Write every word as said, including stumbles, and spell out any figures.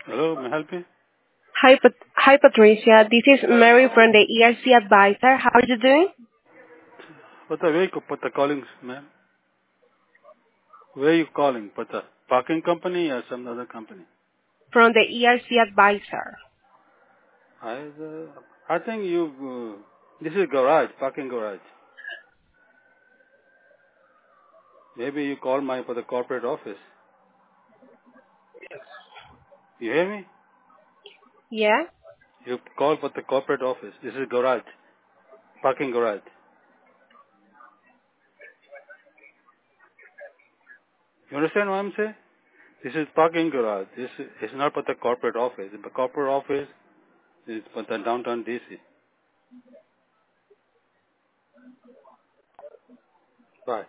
Hello, may I help you? Hi, Pat- Hi, Patricia. This is Mary from the E R C Advisor. How are you doing? What the where you put the calling, ma'am? Where are you calling? Put the parking company or some other company? From the E R C Advisor. I uh, I think you. Uh, this is garage, parking garage. Maybe you call my for the corporate office. You hear me? Yeah? You call for the corporate office. This is garage, parking garage. You understand what I'm saying? This is parking garage. This is not for the corporate office. The corporate office is for the downtown D C. Bye.